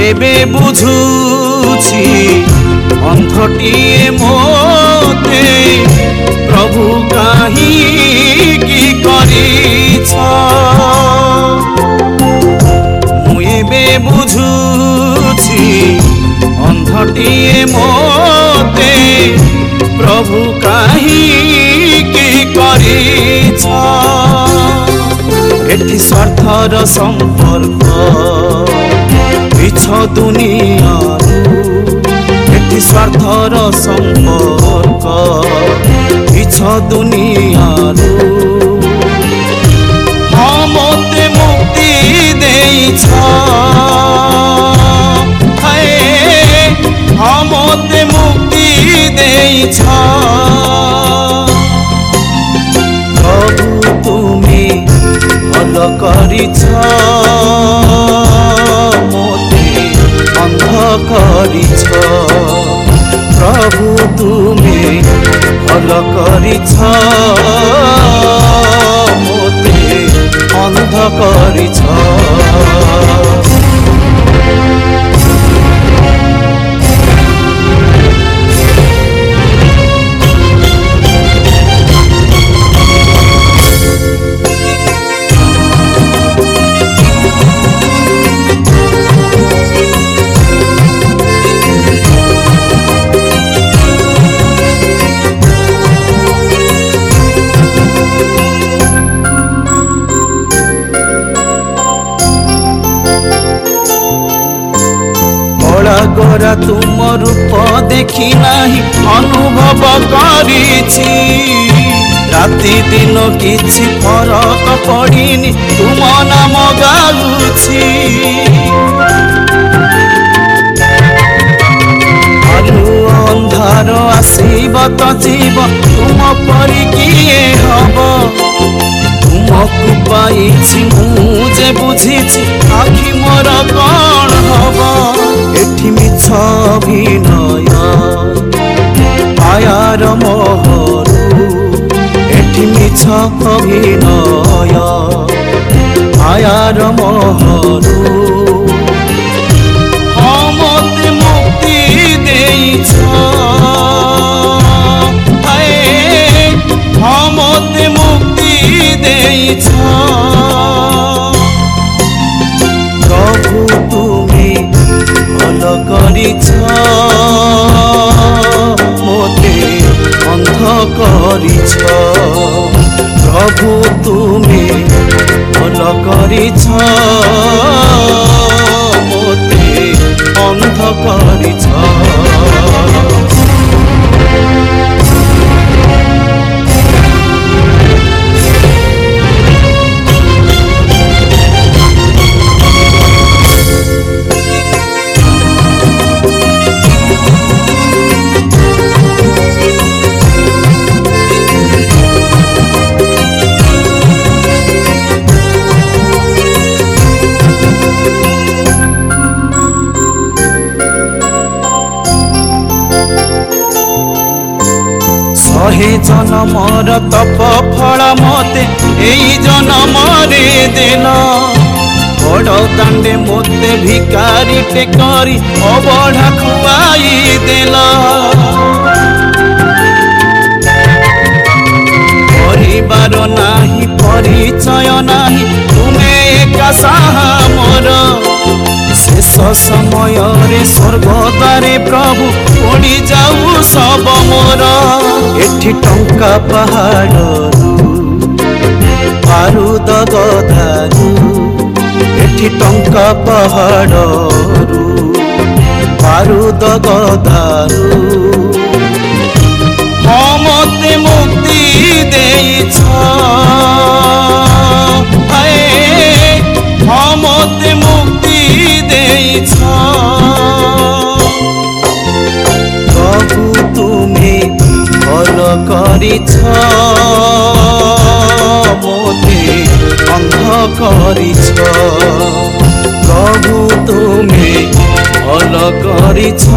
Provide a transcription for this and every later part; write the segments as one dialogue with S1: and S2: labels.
S1: एबे बुझुछि अंधटिए मोते प्रभु काहीकि करिछ। मु एबे बुझुछि अंधटिए मोते प्रभु काहीकि करिछ। एठी स्वार्थर संपर्क बिछ दुनियारू, एठी स्वार्थर संपर्क बिछ दुनियारू। हाँ मोते मुक्ति देइछ, हाँ मोते मुक्ति देइछ। प्रभु तुमी भल करिछ, मोते अंध करिछ। प्रभु तुमी भल करिछ, मोते अंध करिछ। गोरा तुम रूप देखी नाही अनुभव करिछि। राति दिन किछि फरक पड़िनी तुम नाम गाउछि। आलु अंधार आसीब तो जीव तुम परि किए हब। तुमको पाइछि मु जे बुझिछि आखि मोर कौन हब। एठी मिछ अभिनय मायार मोहरू, एठी मिछ अभिनय मायार मोहरू। हाँ मोते मुक्ति देइछ, हाँ मोते मुक्ति देइछ। प्रभु तुमी भल करिछ, मोते अंध करिछ। प्रभु तुमी भल करिछ, मोते अंध करिछ। शहे जनमर तप फल मते एई जनमरे देल। बड़ दांडे मोते भिकारी टे करी अबढ़ा खुआई देल। परिवार नाही परिचय नाही तुमे एका साहा मोर। शेष समय रे स्वर्गद्वारे प्रभु पड़ी जाऊ सब मोर। एठी टंका पहाड़रू बारूद गधारू, एठी टंका पहाड़रू बारूद गधारू। हाँ मोते मुक्ति देइछ, हाँ मोते मुक्ति देइछ। प्रभु तुमी भल करिछ, मोते अंध करिछ। प्रभु तुमी भल करिछ,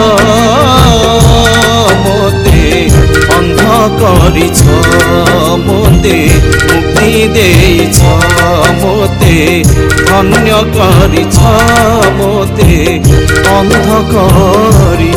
S1: मोते अंध करिछ। मोते मुक्ति देइछ, मोते धन्य करिछ। মতে অন্ধ করিছ।